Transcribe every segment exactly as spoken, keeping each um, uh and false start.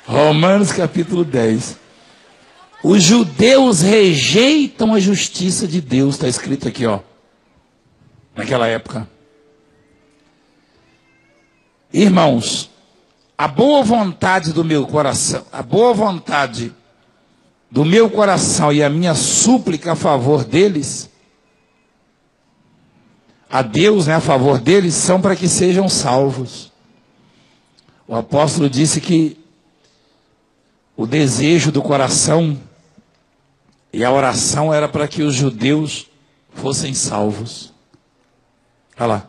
Romanos capítulo dez. Os judeus rejeitam a justiça de Deus, está escrito aqui, ó, naquela época. Irmãos, a boa vontade do meu coração, a boa vontade do meu coração e a minha súplica a favor deles, a Deus, né, a favor deles, são para que sejam salvos. O apóstolo disse que o desejo do coração e a oração era para que os judeus fossem salvos. Olha lá.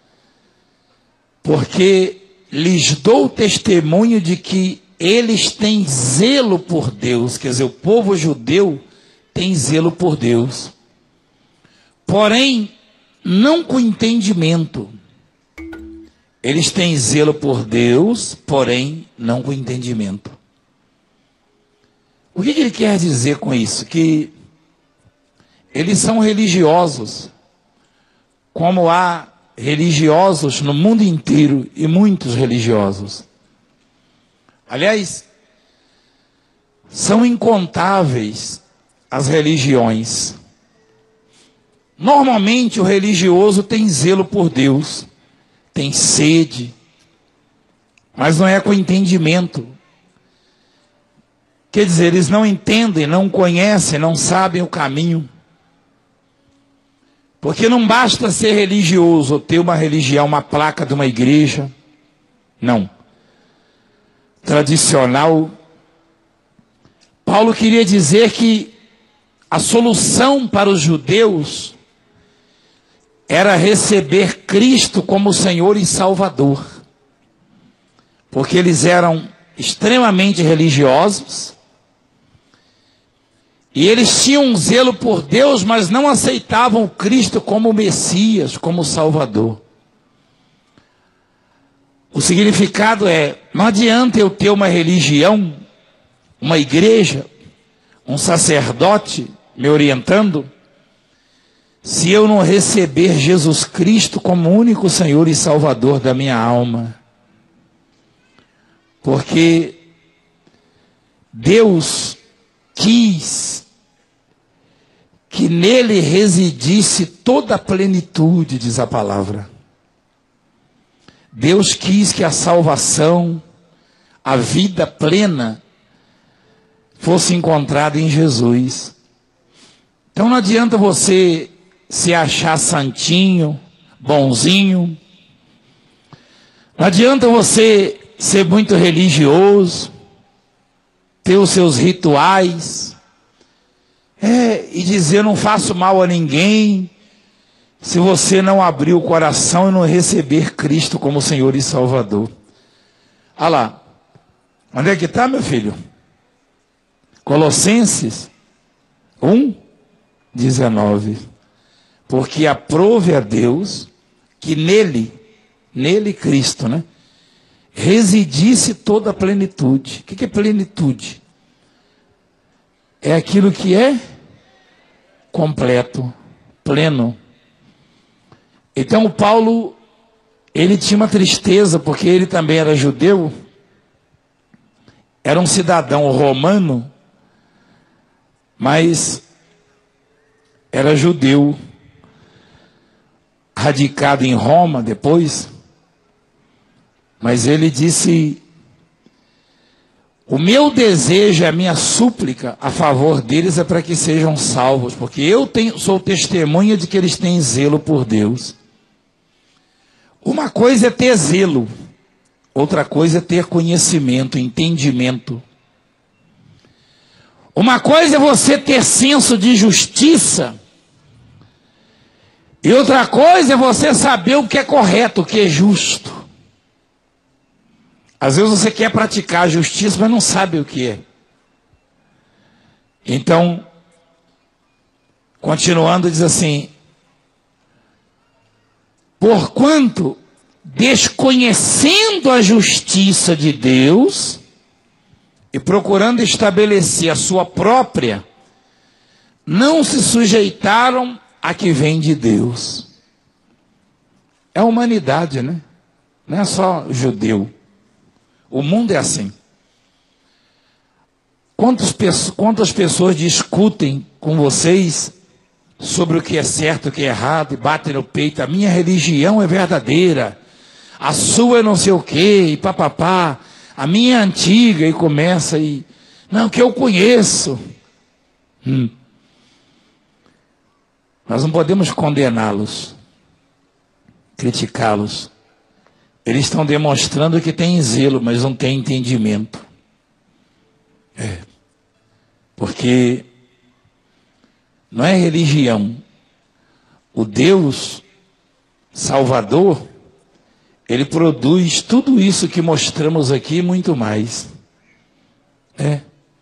Porque lhes dou testemunho de que eles têm zelo por Deus. Quer dizer, o povo judeu tem zelo por Deus. Porém, não com entendimento. Eles têm zelo por Deus, porém, não com entendimento. O que ele quer dizer com isso? Que eles são religiosos, como há religiosos no mundo inteiro e muitos religiosos. Aliás, são incontáveis as religiões. Normalmente o religioso tem zelo por Deus, tem sede, mas não é com entendimento. Quer dizer, eles não entendem, não conhecem, não sabem o caminho. Porque não basta ser religioso ou ter uma religião, uma placa de uma igreja. Não. Tradicional. Paulo queria dizer que a solução para os judeus era receber Cristo como Senhor e Salvador. Porque eles eram extremamente religiosos. E eles tinham um zelo por Deus, mas não aceitavam Cristo como Messias, como Salvador. O significado é, não adianta eu ter uma religião, uma igreja, um sacerdote me orientando, se eu não receber Jesus Cristo como único Senhor e Salvador da minha alma. Porque Deus quis que nele residisse toda a plenitude, diz a palavra. Deus quis que a salvação, a vida plena, fosse encontrada em Jesus. Então não adianta você se achar santinho, bonzinho. Não adianta você ser muito religioso, ter os seus rituais, é, e dizer, não faço mal a ninguém, se você não abrir o coração e não receber Cristo como Senhor e Salvador. Olha lá, onde é que está, meu filho? Colossenses um, dezenove. Porque aprove a Deus que nele, nele Cristo, né, residisse toda a plenitude. O que é plenitude? É aquilo que é completo, pleno. Então o Paulo, ele tinha uma tristeza, porque ele também era judeu, era um cidadão romano, mas era judeu, radicado em Roma depois. Mas ele disse, o meu desejo, a minha súplica a favor deles é para que sejam salvos, porque eu tenho, sou testemunha de que eles têm zelo por Deus. Uma coisa é ter zelo, outra coisa é ter conhecimento, entendimento. Uma coisa é você ter senso de justiça, e outra coisa é você saber o que é correto, o que é justo. Às vezes você quer praticar a justiça, mas não sabe o que é. Então, continuando, diz assim, porquanto, desconhecendo a justiça de Deus, e procurando estabelecer a sua própria, não se sujeitaram a que vem de Deus. É a humanidade, né? Não é só judeu. O mundo é assim. Quantas, quantas pessoas discutem com vocês sobre o que é certo e o que é errado e batem no peito? A minha religião é verdadeira, a sua é não sei o quê, e papapá, a minha é antiga, e começa e... Não, que eu conheço. Hum. Nós não podemos condená-los, criticá-los. Eles estão demonstrando que têm zelo, mas não têm entendimento. É. Porque não é religião. O Deus Salvador, Ele produz tudo isso que mostramos aqui e muito mais. É.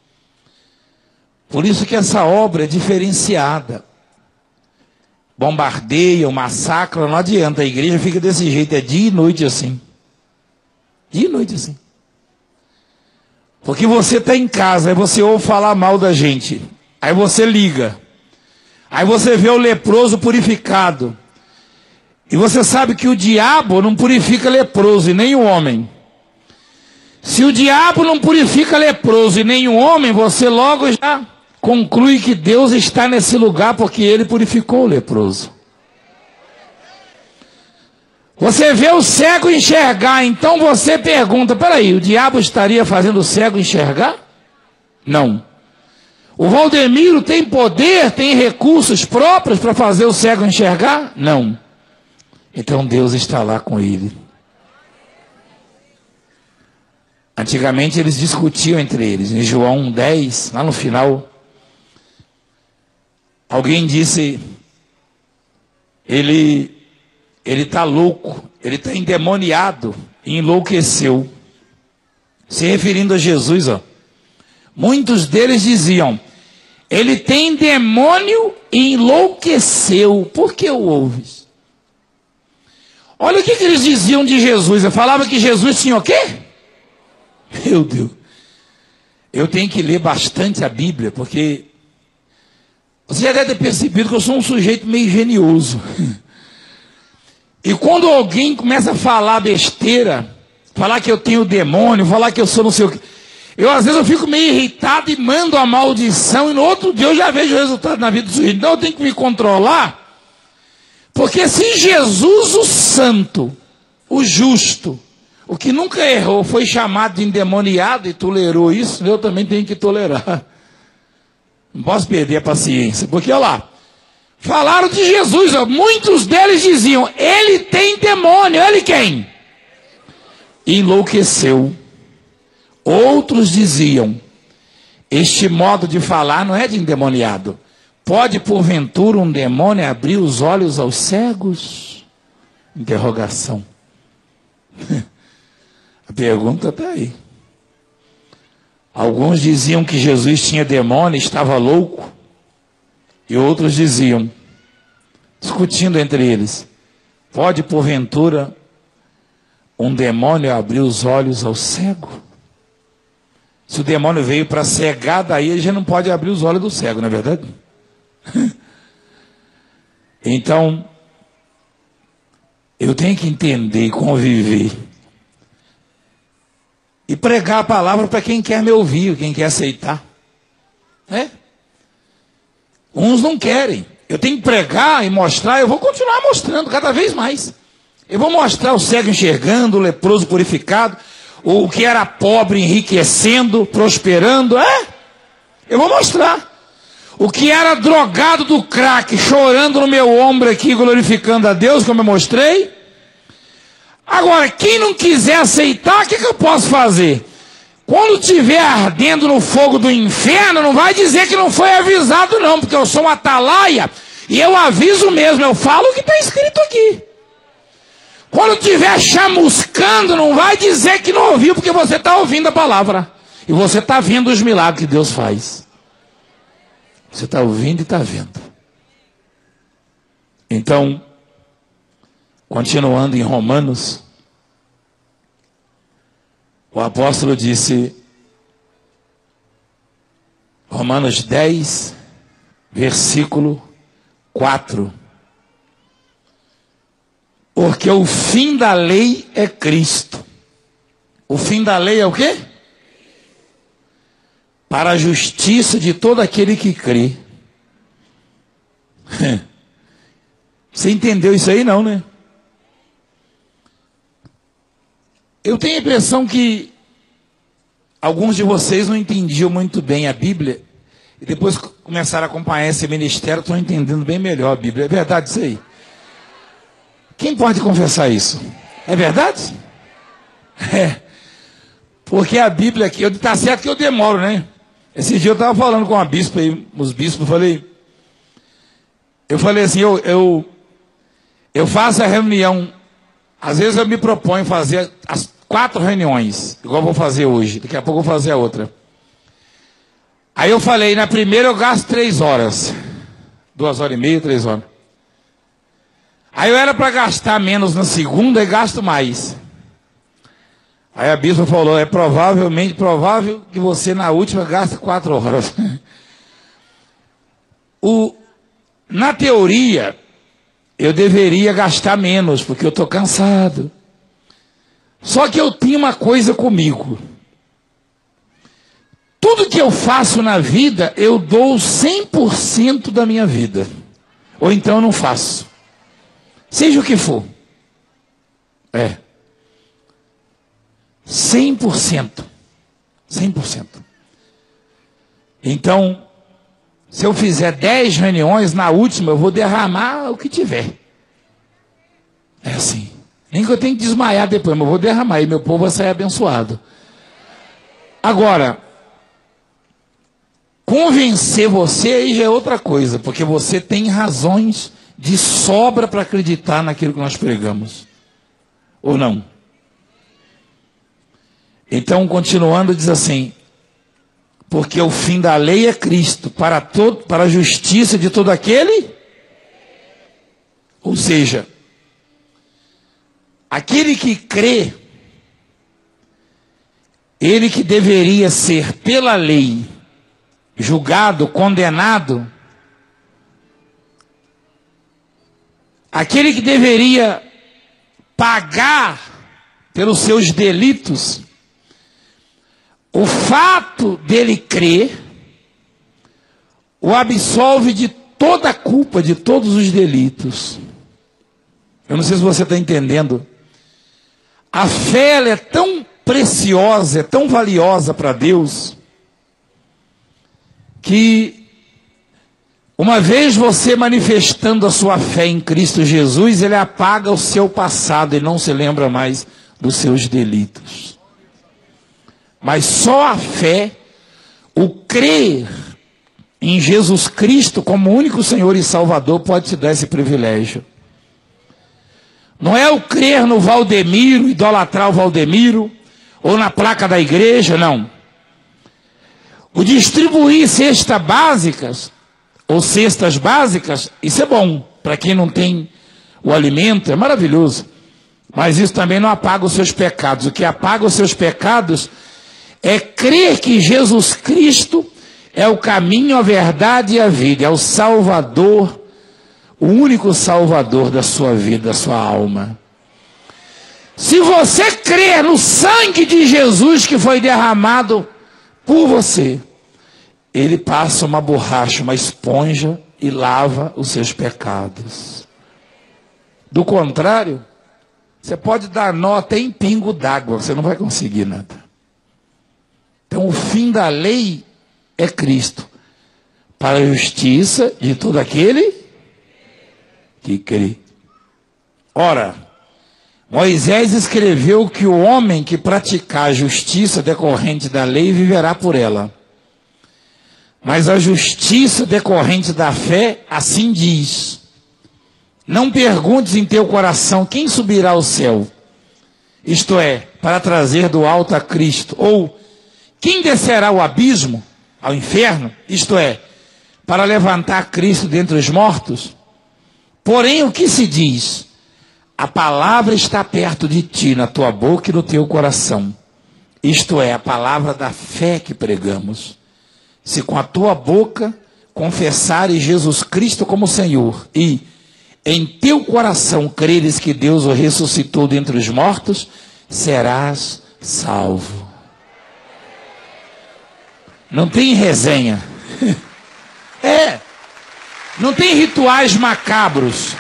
Por isso que essa obra é diferenciada. Bombardeia, massacra, não adianta. A igreja fica desse jeito, é dia e noite assim. Dia e noite assim. Porque você está em casa, aí você ouve falar mal da gente. Aí você liga. Aí você vê o leproso purificado. E você sabe que o diabo não purifica leproso e nem o homem. Se o diabo não purifica leproso e nem o homem, você logo já conclui que Deus está nesse lugar porque Ele purificou o leproso. Você vê o cego enxergar, então você pergunta, peraí, o diabo estaria fazendo o cego enxergar? Não. O Valdemiro tem poder, tem recursos próprios para fazer o cego enxergar? Não. Então Deus está lá com ele. Antigamente eles discutiam entre eles. Em João dez, lá no final, alguém disse, ele ele está louco, ele está endemoniado, e enlouqueceu. Se referindo a Jesus, ó. Muitos deles diziam, ele tem demônio e enlouqueceu. Por que o ouves? Olha o que, que eles diziam de Jesus. Eu falava que Jesus tinha o quê? Meu Deus. Eu tenho que ler bastante a Bíblia, porque você já deve ter percebido que eu sou um sujeito meio genioso. E quando alguém começa a falar besteira, falar que eu tenho demônio, falar que eu sou não sei o quê, eu às vezes eu fico meio irritado e mando a maldição, e no outro dia eu já vejo o resultado na vida do sujeito. Então eu tenho que me controlar, porque se Jesus, o santo, o justo, o que nunca errou, foi chamado de endemoniado e tolerou isso, eu também tenho que tolerar. Não posso perder a paciência, porque olha lá, falaram de Jesus, ó, muitos deles diziam, ele tem demônio, ele quem? Enlouqueceu. Outros diziam, este modo de falar não é de endemoniado. Pode porventura um demônio abrir os olhos aos cegos? Interrogação. A pergunta está aí. Alguns diziam que Jesus tinha demônio, estava louco. E outros diziam, discutindo entre eles, pode porventura um demônio abrir os olhos ao cego? Se o demônio veio para cegar, daí ele já não pode abrir os olhos do cego, não é verdade? Então, eu tenho que entender e conviver. E pregar a palavra para quem quer me ouvir, quem quer aceitar. É? Uns não querem. Eu tenho que pregar e mostrar, eu vou continuar mostrando cada vez mais. Eu vou mostrar o cego enxergando, o leproso purificado, o que era pobre enriquecendo, prosperando, é? Eu vou mostrar. O que era drogado do crack, chorando no meu ombro aqui, glorificando a Deus, como eu mostrei. Agora, quem não quiser aceitar, o que, que eu posso fazer? Quando estiver ardendo no fogo do inferno, não vai dizer que não foi avisado não, porque eu sou um atalaia, e eu aviso mesmo, eu falo o que está escrito aqui. Quando estiver chamuscando, não vai dizer que não ouviu, porque você está ouvindo a palavra. E você está vendo os milagres que Deus faz. Você está ouvindo e está vendo. Então, continuando em Romanos, o apóstolo disse, Romanos dez, versículo quatro. Porque o fim da lei é Cristo. O fim da lei é o quê? para a justiça de todo aquele que crê. Você entendeu isso aí, não, né? Eu tenho a impressão que alguns de vocês não entendiam muito bem a Bíblia e depois começaram a acompanhar esse ministério, estão entendendo bem melhor a Bíblia. É verdade isso aí? Quem pode confessar isso? É verdade? É. Porque a Bíblia aqui, está certo que eu demoro, né? Esse dia eu estava falando com a bispa aí, os bispos, eu falei, eu falei assim, eu, eu, eu faço a reunião, às vezes eu me proponho fazer as quatro reuniões, igual eu vou fazer hoje, daqui a pouco eu vou fazer a outra. Aí eu falei, na primeira eu gasto três horas, duas horas e meia, três horas. Aí eu era para gastar menos na segunda e gasto mais. Aí a bispa falou, é provavelmente provável que você na última gaste quatro horas. o, na teoria, eu deveria gastar menos, porque eu estou cansado. Só que eu tinha uma coisa comigo. Tudo que eu faço na vida, eu dou cem por cento da minha vida. Ou então eu não faço. Seja o que for. É. cem por cento. cem por cento. Então, se eu fizer dez reuniões, na última eu vou derramar o que tiver. É assim. Nem que eu tenha que desmaiar depois, mas eu vou derramar e meu povo vai sair abençoado. Agora, convencer você aí já é outra coisa, porque você tem razões de sobra para acreditar naquilo que nós pregamos. Ou não? Então, continuando, diz assim, porque o fim da lei é Cristo, para, todo, para a justiça de todo aquele, ou seja, aquele que crê, ele que deveria ser pela lei julgado, condenado, aquele que deveria pagar pelos seus delitos, o fato dele crer o absolve de toda a culpa, de todos os delitos. Eu não sei se você está entendendo. A fé ela é tão preciosa, é tão valiosa para Deus, que uma vez você manifestando a sua fé em Cristo Jesus, ele apaga o seu passado e não se lembra mais dos seus delitos. Mas só a fé, o crer em Jesus Cristo como único Senhor e Salvador pode te dar esse privilégio. Não é o crer no Valdemiro, idolatrar o Valdemiro, ou na placa da igreja, não. O distribuir cestas básicas, ou cestas básicas, isso é bom. Para quem não tem o alimento, é maravilhoso. Mas isso também não apaga os seus pecados. O que apaga os seus pecados é crer que Jesus Cristo é o caminho, a verdade e a vida. É o Salvador, o único Salvador da sua vida, da sua alma. Se você crer no sangue de Jesus que foi derramado por você, ele passa uma borracha, uma esponja e lava os seus pecados. Do contrário, você pode dar nó até em pingo d'água, você não vai conseguir nada. Então o fim da lei é Cristo, para a justiça de todo aquele que crê. Ora, Moisés escreveu que o homem que praticar a justiça decorrente da lei viverá por ela. Mas a justiça decorrente da fé, assim diz: não perguntes em teu coração quem subirá ao céu, isto é, para trazer do alto a Cristo, ou quem descerá ao abismo, ao inferno, isto é, para levantar Cristo dentre os mortos. Porém, o que se diz? A palavra está perto de ti, na tua boca e no teu coração. Isto é, a palavra da fé que pregamos. Se com a tua boca confessares Jesus Cristo como Senhor, e em teu coração creres que Deus o ressuscitou dentre os mortos, serás salvo. Não tem resenha. É. Não tem rituais macabros.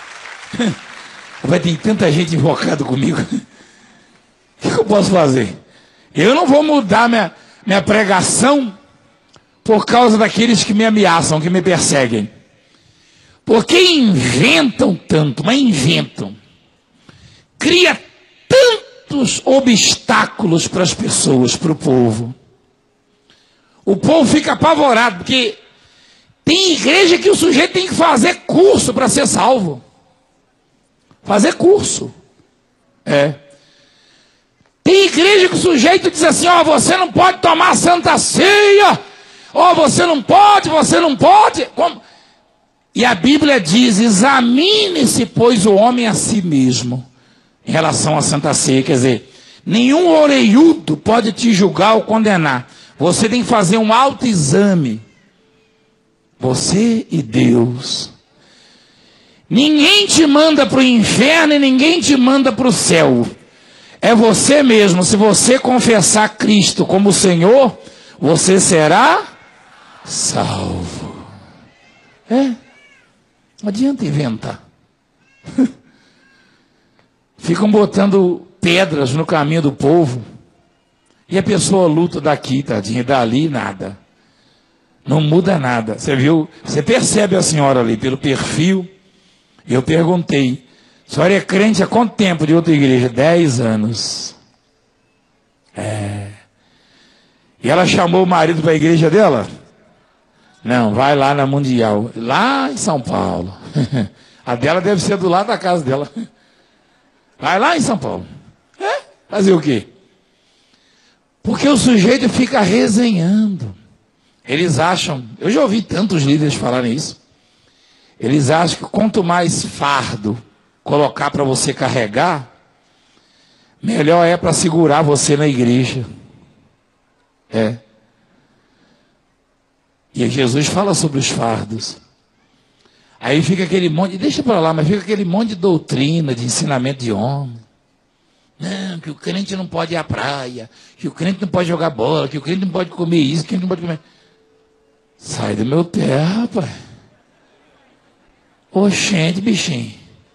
Vai ter tanta gente invocada comigo. O que eu posso fazer? Eu não vou mudar minha, minha pregação por causa daqueles que me ameaçam, que me perseguem. Porque inventam tanto, mas inventam. Cria tantos obstáculos para as pessoas, para o povo. O povo fica apavorado, porque tem igreja que o sujeito tem que fazer curso para ser salvo. Fazer curso. É. Tem igreja que o sujeito diz assim, ó, oh, você não pode tomar Santa Ceia. Ó, oh, você não pode, você não pode. Como? E a Bíblia diz, examine-se, pois, o homem a si mesmo, em relação à Santa Ceia. Quer dizer, nenhum oreiudo pode te julgar ou condenar. Você tem que fazer um autoexame. Você e Deus. Ninguém te manda para o inferno e ninguém te manda para o céu. É você mesmo. Se você confessar Cristo como Senhor, você será salvo. É. Não adianta inventar. Ficam botando pedras no caminho do povo. E a pessoa luta daqui, tadinha, dali, nada. Não muda nada. Você viu? Você percebe a senhora ali pelo perfil. Eu perguntei, a senhora é crente há quanto tempo de outra igreja? Dez anos. É. E ela chamou o marido para a igreja dela? Não, vai lá na Mundial. Lá em São Paulo. A dela deve ser do lado da casa dela. Vai lá em São Paulo. É? Fazer o quê? Porque o sujeito fica resenhando. Eles acham, eu já ouvi tantos líderes falarem isso. Eles acham que quanto mais fardo colocar para você carregar, melhor é para segurar você na igreja. É. E Jesus fala sobre os fardos. Aí fica aquele monte, deixa para lá, mas fica aquele monte de doutrina, de ensinamento de homem. Não, que o crente não pode ir à praia, que o crente não pode jogar bola, que o crente não pode comer isso, que o crente não pode comer... Sai do meu pé, rapaz. Oxente, bichinho.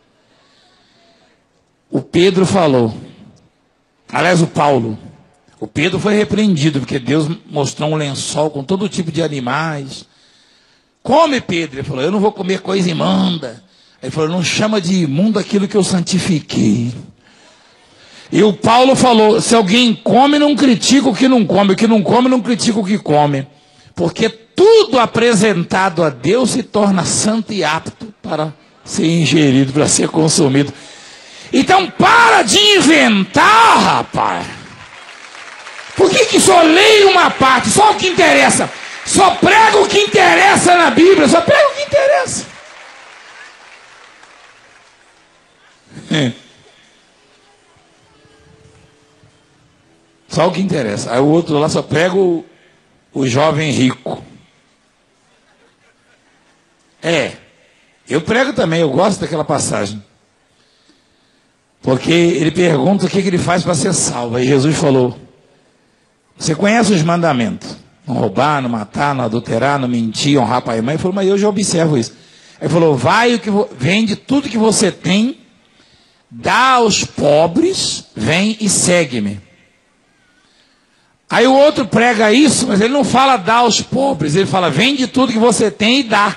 O Pedro falou, aliás, o Paulo, o Pedro foi repreendido, porque Deus mostrou um lençol com todo tipo de animais. Come, Pedro. Ele falou, eu não vou comer coisa imunda. Ele falou, não chama de imundo aquilo que eu santifiquei. E o Paulo falou, se alguém come, não critica o que não come. O que não come, não critica o que come. Porque tudo apresentado a Deus se torna santo e apto para ser ingerido, para ser consumido. Então para de inventar, rapaz. Por que que só leio uma parte, só o que interessa? Só prega o que interessa na Bíblia, só prega o que interessa. É. Só o que interessa. Aí o outro lá só prega o, o jovem rico. É, eu prego também, eu gosto daquela passagem. Porque ele pergunta o que, que ele faz para ser salvo. Aí Jesus falou, você conhece os mandamentos? Não roubar, não matar, não adulterar, não mentir, honrar pai e mãe. Ele falou, mas eu já observo isso. Ele falou, vai, o que vende tudo que você tem, dá aos pobres, vem e segue-me. Aí o outro prega isso, mas ele não fala dá aos pobres, ele fala vende tudo que você tem e dá.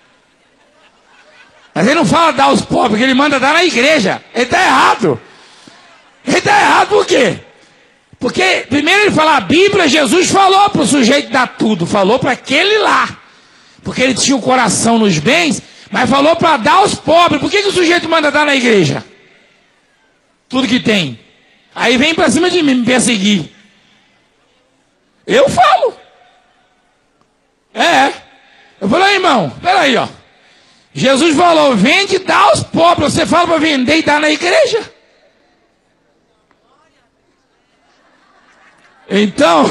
Mas ele não fala dar aos pobres, porque ele manda dar na igreja. Ele está errado. Ele está errado por quê? Porque primeiro ele fala a Bíblia, Jesus falou para o sujeito dar tudo, falou para aquele lá. Porque ele tinha o coração nos bens, mas falou para dar aos pobres. Por que, que o sujeito manda dar na igreja? Tudo que tem. Aí vem para cima de mim me perseguir. Eu falo. É. Eu falei, irmão, peraí, ó. Jesus falou, vende e dá aos pobres. Você fala para vender e dar na igreja? Então,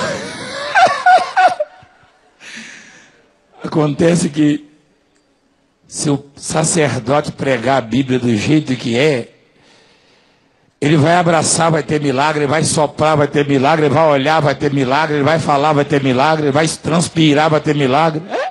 acontece que se o sacerdote pregar a Bíblia do jeito que é, Ele vai abraçar, vai ter milagre, ele vai soprar, vai ter milagre, ele vai olhar, vai ter milagre, ele vai falar, vai ter milagre, ele vai transpirar, vai ter milagre. É,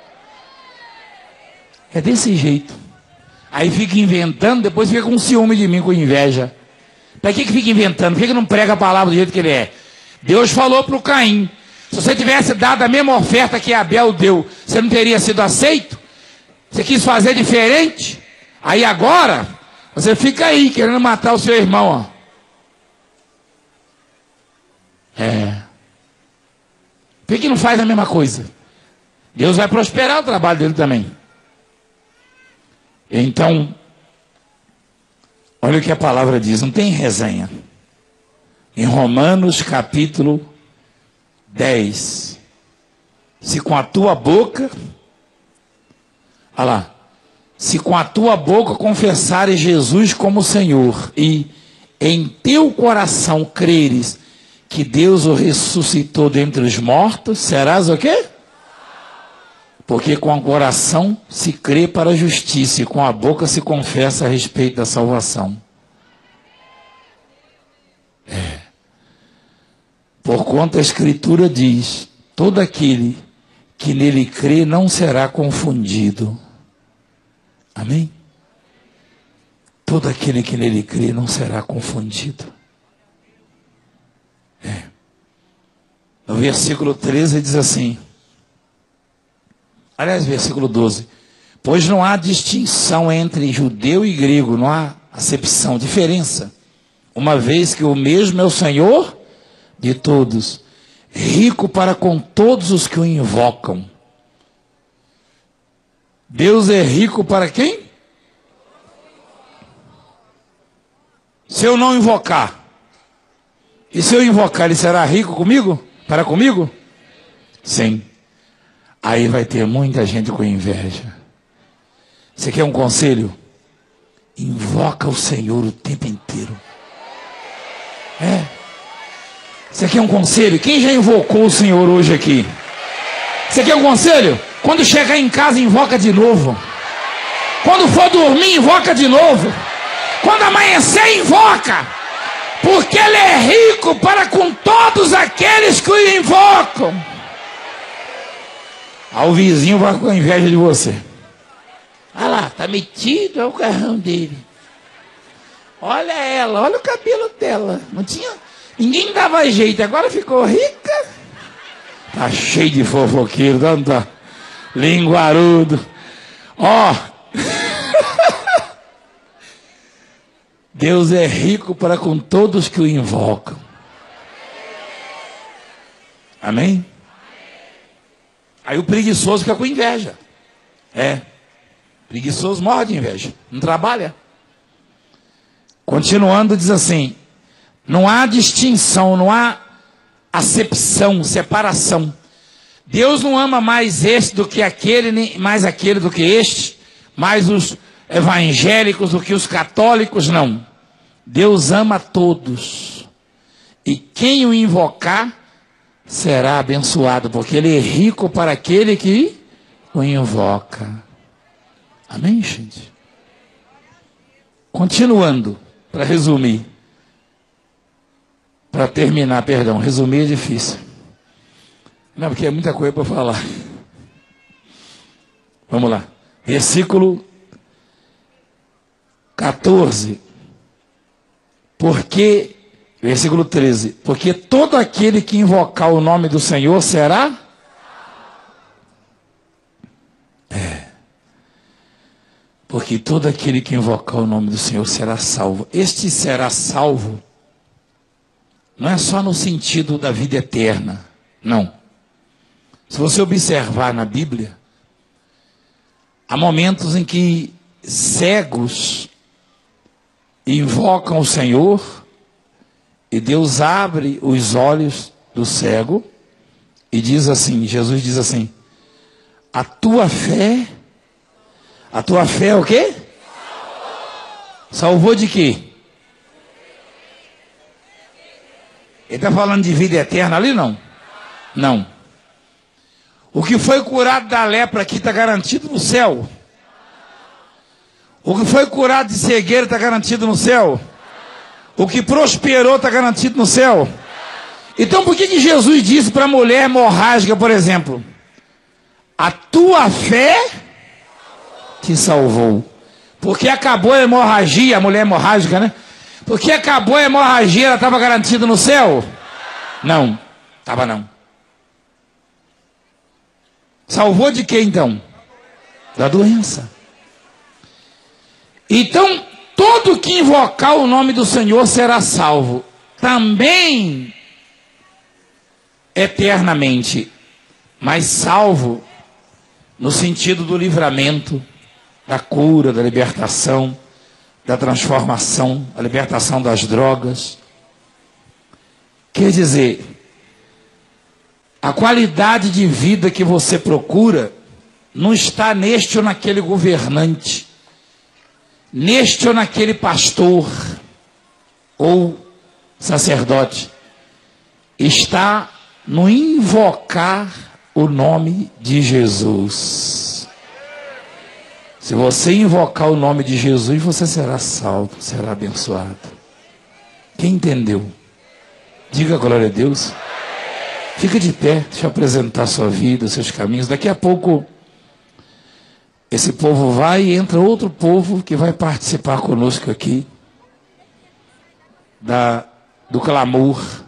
é desse jeito. Aí fica inventando, depois fica com ciúme de mim, com inveja. Para que que fica inventando? Por que que não prega a palavra do jeito que ele é? Deus falou para o Caim, se você tivesse dado a mesma oferta que Abel deu, você não teria sido aceito? Você quis fazer diferente? Aí agora, você fica aí, querendo matar o seu irmão, ó. É. Por que não faz a mesma coisa? Deus vai prosperar o trabalho dele também. Então, olha o que a palavra diz, não tem resenha. Em Romanos capítulo dez. Se com a tua boca, olha lá, se com a tua boca confessares Jesus como Senhor e em teu coração creres que Deus o ressuscitou dentre os mortos, serás o quê? Porque com o coração se crê para a justiça e com a boca se confessa a respeito da salvação. É. Porquanto a Escritura diz, todo aquele que nele crê não será confundido. Amém? Todo aquele que nele crê não será confundido. É. No versículo treze diz assim, aliás, versículo doze, pois não há distinção entre judeu e grego, não há acepção, diferença, uma vez que o mesmo é o Senhor de todos, rico para com todos os que o invocam. Deus é rico para quem? Se eu não invocar, e se eu invocar, ele será rico comigo? Para comigo? Sim. Aí vai ter muita gente com inveja. Você quer um conselho? Invoca o Senhor o tempo inteiro. É. Você quer um conselho? Quem já invocou o Senhor hoje aqui? Você quer um conselho? Quando chegar em casa, invoca de novo. Quando for dormir, invoca de novo. Quando amanhecer, invoca. Porque Ele é rico para com todos aqueles que o invocam. Aí o vizinho vai com inveja de você. Olha lá, tá metido, é o carrão dele. Olha ela, olha o cabelo dela. Não tinha, ninguém dava jeito, agora ficou rica. Tá cheio de fofoqueiro, não tá? Linguarudo. Ó. Deus é rico para com todos que o invocam. Amém? Aí o preguiçoso fica com inveja. É. Preguiçoso morre de inveja. Não trabalha. Continuando, diz assim: não há distinção, não há acepção, separação. Deus não ama mais este do que aquele, nem mais aquele do que este, mais os evangélicos do que os católicos, não. Deus ama todos. E quem o invocar será abençoado, porque Ele é rico para aquele que o invoca. Amém, gente? Continuando, para resumir. Para terminar, perdão, resumir é difícil. Não, porque é muita coisa para falar. Vamos lá. Versículo quatorze. Porque, versículo treze. Porque todo aquele que invocar o nome do Senhor será... É. Porque todo aquele que invocar o nome do Senhor será salvo. Este será salvo não é só no sentido da vida eterna. Não. Se você observar na Bíblia, há momentos em que cegos invocam o Senhor e Deus abre os olhos do cego e diz assim, Jesus diz assim, a tua fé, a tua fé é o quê? Salvou de quê? Ele está falando de vida eterna ali, não? Não. O que foi curado da lepra aqui está garantido no céu? O que foi curado de cegueira está garantido no céu? O que prosperou está garantido no céu. Então por que, que Jesus disse para a mulher hemorrágica, por exemplo, a tua fé te salvou? Porque acabou a hemorragia, a mulher hemorrágica, né? Porque acabou a hemorragia, ela estava garantida no céu? Não, estava não. Salvou de quê então? Da doença. Então, todo que invocar o nome do Senhor será salvo. Também eternamente, mas salvo no sentido do livramento, da cura, da libertação, da transformação, a libertação das drogas. Quer dizer, a qualidade de vida que você procura não está neste ou naquele governante, neste ou naquele pastor ou sacerdote. Está no invocar o nome de Jesus. Se você invocar o nome de Jesus, você será salvo, será abençoado. Quem entendeu? Diga glória a Deus. Fica de pé, deixa eu apresentar a sua vida, os seus caminhos. Daqui a pouco, esse povo vai e entra outro povo que vai participar conosco aqui da, do clamor